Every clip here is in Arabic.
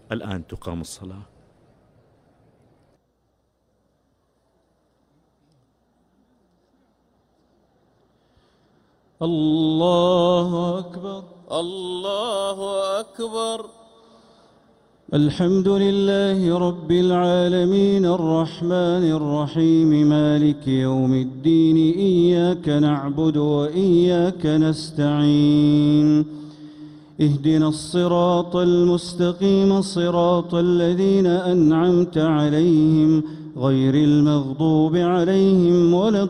الآن تقام الصلاة. الله أكبر. الله أكبر. الحمد لله رب العالمين الرحمن الرحيم مالك يوم الدين إياك نعبد وإياك نستعين اهدنا الصراط المستقيم صراط الذين أنعمت عليهم غير المغضوب عليهم ولا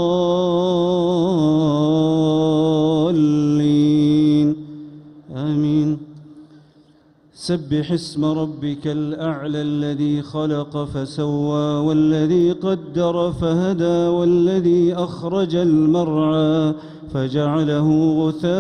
الضالين آمين. سبح اسم ربك الأعلى الذي خلق فسوى والذي قدر فهدى والذي أخرج المرعى فجعله غثاء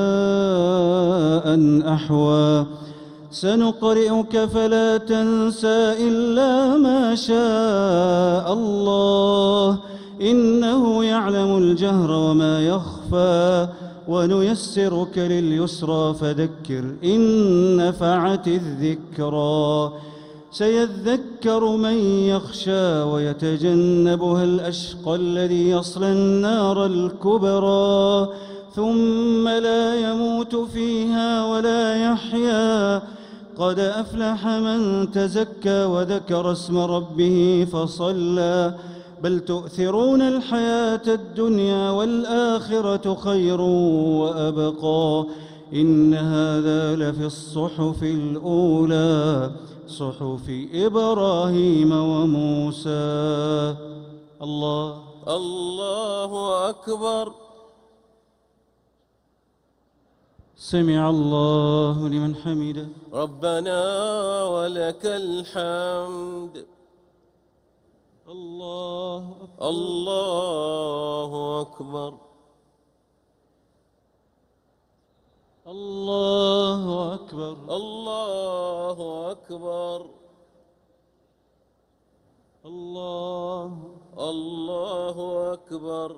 أحوى سنقرئك فلا تنسى إلا ما شاء الله إنه يعلم الجهر وما يخفى ونيسرك لليسرى فذكر إن نفعت الذكرى سيذكر من يخشى ويتجنبها الأشقى الذي يصلى النار الكبرى ثم لا يموت فيها ولا يحيا قد أفلح من تزكى وذكر اسم ربه فصلى بل تؤثرون الحياة الدنيا والآخرة خير وأبقى إن هذا لفي الصحف الأولى صحف إبراهيم وموسى. الله أكبر. سمع الله لمن حمده. ربنا ولك الحمد. الله أكبر. الله أكبر. الله أكبر. الله أكبر. الله أكبر.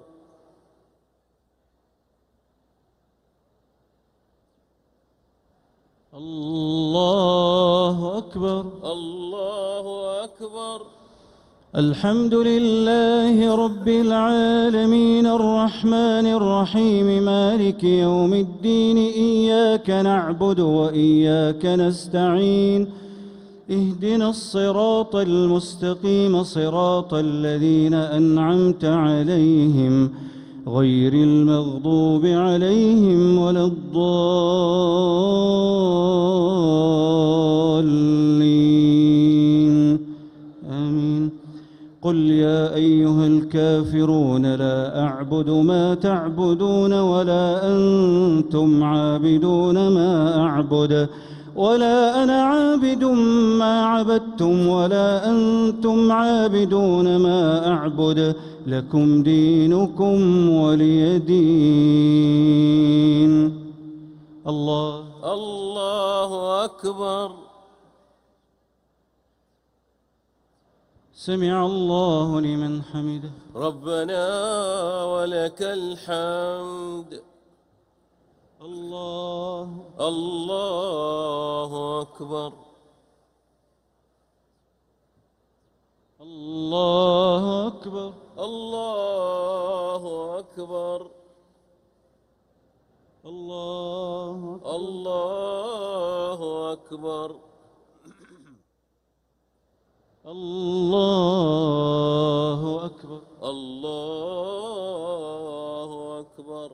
الله أكبر. الله أكبر. الحمد لله رب العالمين الرحمن الرحيم مالك يوم الدين إياك نعبد وإياك نستعين اهدنا الصراط المستقيم صراط الذين أنعمت عليهم غير المغضوب عليهم ولا الضالين آمين. قل يا أيها الكافرون لا أعبد ما تعبدون ولا أنتم عابدون ما أعبد ولا أنا عابد ما عبدتم ولا أنتم عابدون ما أعبد لكم دينكم ولي دين. الله أكبر. سمع الله لمن حمده. ربنا ولك الحمد. الله أكبر. الله أكبر. الله أكبر. الله أكبر. الله أكبر. الله أكبر.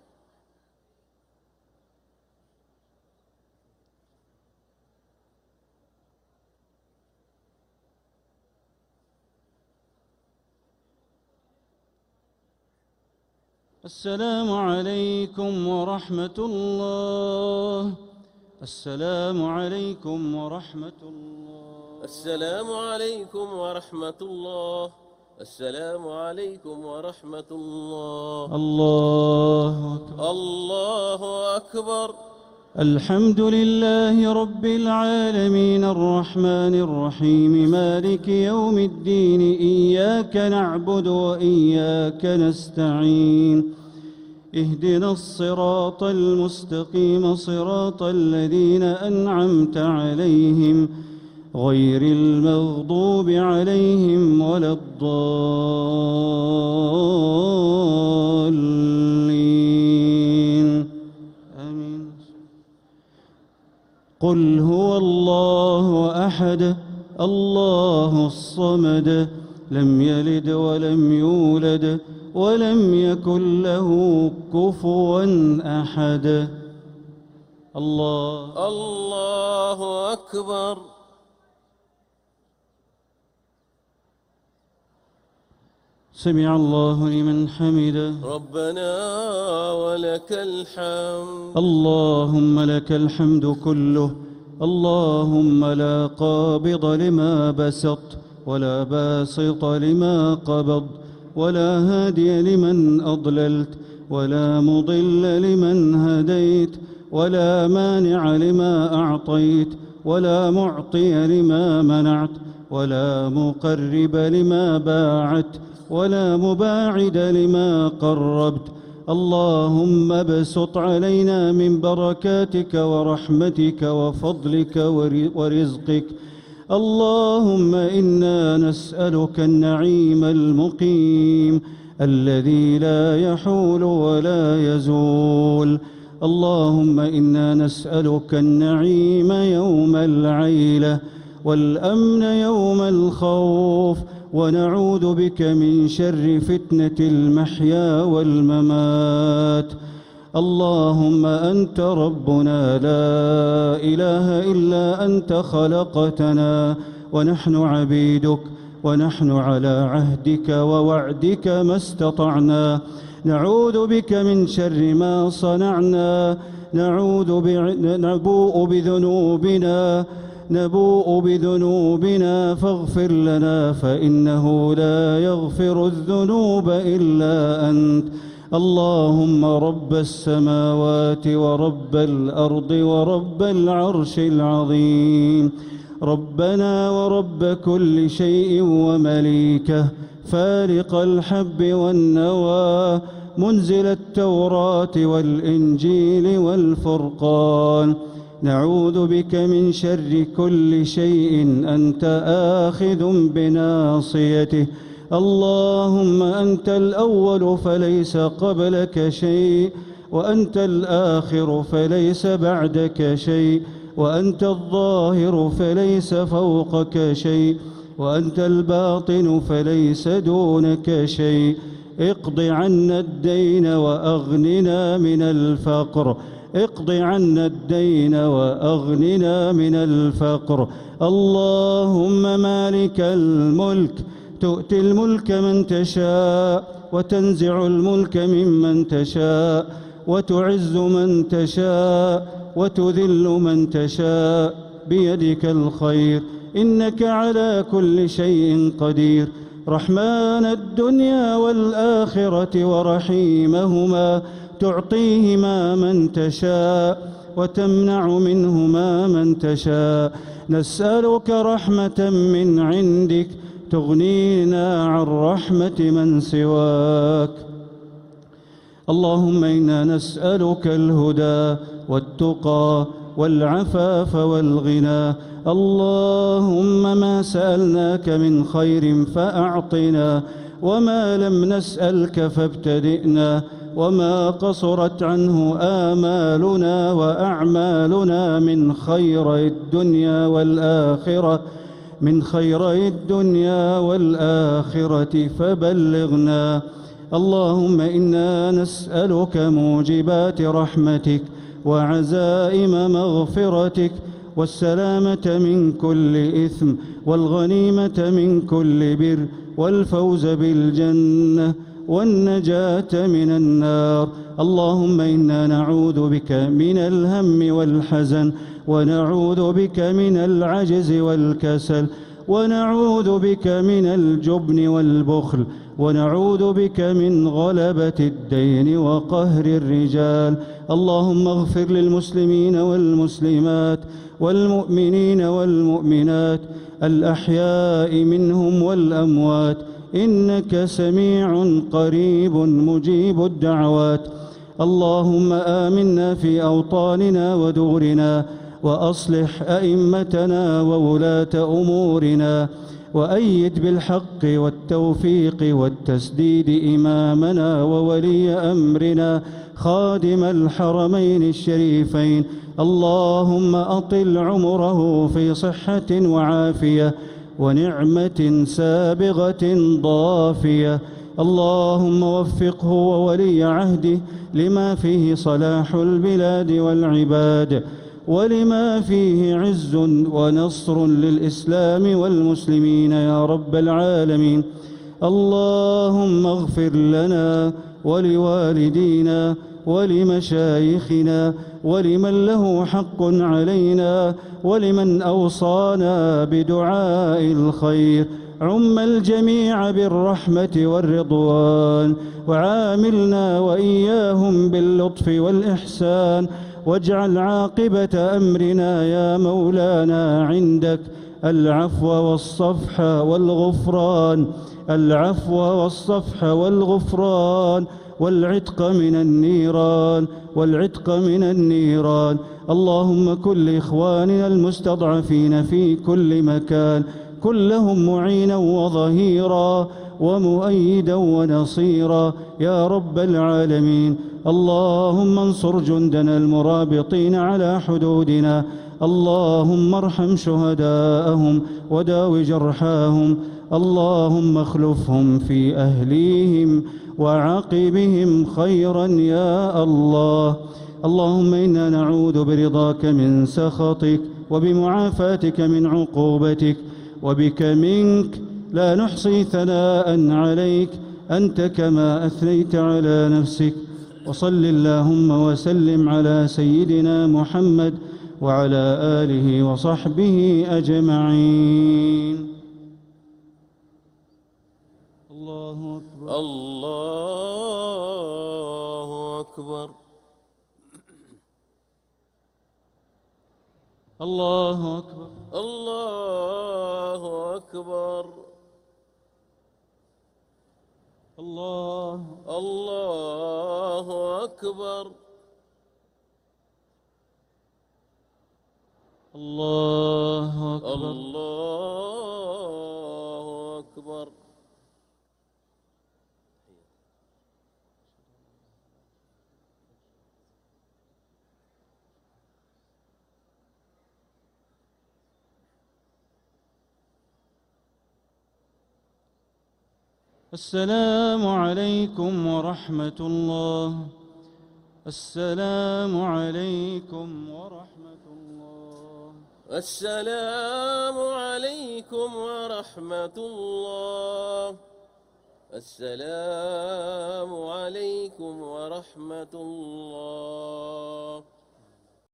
السلام عليكم ورحمة الله. السلام عليكم ورحمة الله. السلام عليكم ورحمة الله. السلام عليكم ورحمة الله. الله أكبر. الله أكبر. الحمد لله رب العالمين الرحمن الرحيم مالك يوم الدين إياك نعبد وإياك نستعين اهدنا الصراط المستقيم صراط الذين أنعمت عليهم غير المغضوب عليهم ولا الضالين آمين. قل هو الله أحد الله الصمد لم يلد ولم يولد ولم يكن له كفوا أحد. الله أكبر. سمع الله لمن حمده. ربنا ولك الحمد. اللهم لك الحمد كله. اللهم لا قابض لما بسطت ولا باسط لما قبضت ولا هادي لمن أضللت ولا مضل لمن هديت ولا مانع لما أعطيت ولا معطي لما منعت ولا مقرب لما باعت ولا مباعد لما قربت. اللهم ابسط علينا من بركاتك ورحمتك وفضلك ورزقك. اللهم إنا نسألك النعيم المقيم الذي لا يحول ولا يزول. اللهم إنا نسألك النعيم يوم العيلة والأمن يوم الخوف ونعوذ بك من شر فتنة المحيا والممات. اللهم أنت ربنا لا إله إلا أنت خلقتنا ونحن عبيدك ونحن على عهدك ووعدك ما استطعنا. نعوذ بك من شر ما صنعنا. نبوء بذنوبنا فاغفر لنا فإنه لا يغفر الذنوب إلا أنت. اللهم رب السماوات ورب الأرض ورب العرش العظيم ربنا ورب كل شيء ومليكه فالق الحب والنوى منزل التوراة والإنجيل والفرقان. نعوذ بك من شر كل شيء أنت آخذ بناصيته. اللهم أنت الأول فليس قبلك شيء وأنت الآخر فليس بعدك شيء وأنت الظاهر فليس فوقك شيء وأنت الباطن فليس دونك شيء. اقض عنا الدين وأغننا من الفقر. اقض عنا الدين وأغننا من الفقر. اللهم مالك الملك تؤتي الملك من تشاء وتنزع الملك ممن تشاء وتعز من تشاء وتذل من تشاء بيدك الخير إنك على كل شيء قدير. رحمن الدنيا والآخرة ورحيمهما تعطيهما من تشاء وتمنع منهما من تشاء. نسألك رحمة من عندك تغنينا عن رحمة من سواك. اللهم إنا نسألك الهدى والتقى والعفاف والغنى. اللهم ما سألناك من خير فأعطنا وما لم نسألك فابتدئنا وما قصرت عنه آمالنا وأعمالنا من خير الدنيا والآخرة فبلغنا. اللهم إنا نسألك موجبات رحمتك وعزائم مغفرتك والسلامة من كل إثم والغنيمة من كل بر والفوز بالجنة والنجاة من النار. اللهم إنا نعوذ بك من الهم والحزن ونعوذ بك من العجز والكسل ونعوذ بك من الجبن والبخل ونعوذ بك من غلبة الدين وقهر الرجال. اللهم اغفر للمسلمين والمسلمات والمؤمنين والمؤمنات الأحياء منهم والأموات إنك سميع قريب مجيب الدعوات. اللهم آمنا في أوطاننا ودورنا وأصلح أئمتنا وولاة أمورنا، وأيد بالحق والتوفيق والتسديد إمامنا وولي أمرنا خادم الحرمين الشريفين. اللهم أطل عمره في صحة وعافية ونعمة سابغة ضافية. اللهم وفقه وولي عهده لما فيه صلاح البلاد والعباد، ولما فيه عز ونصر للإسلام والمسلمين يا رب العالمين. اللهم اغفر لنا ولوالدينا ولمشايخنا ولمن له حق علينا ولمن أوصانا بدعاء الخير. عم الجميع بالرحمة والرضوان، وعاملنا وإياهم باللطف والإحسان، واجعل عاقبة أمرنا يا مولانا عندك العفو والصفح والغفران، العفو والصفح والغفران، والعتق من النيران، والعتق من النيران. اللهم كن لإخواننا المستضعفين في كل مكان، كن لهم معينا وظهيرا ومؤيدا ونصيرا يا رب العالمين. اللهم انصر جندنا المرابطين على حدودنا، اللهم ارحم شهداءهم وداو جرحاهم، اللهم اخلفهم في أهليهم وعاقبهم خيرا يا الله. اللهم إنا نعوذ برضاك من سخطك وبمعافاتك من عقوبتك، وبك منك لا نحصي ثناء عليك أنت كما أثنيت على نفسك. وصل اللهم وسلم على سيدنا محمد وعلى آله وصحبه أجمعين. الله أكبر. الله أكبر. الله أكبر. الله أكبر. الله أكبر. الله أكبر. الله أكبر. السلام عليكم ورحمة الله. السلام عليكم ورحمة الله. السلام عليكم ورحمة الله. السلام عليكم ورحمة الله.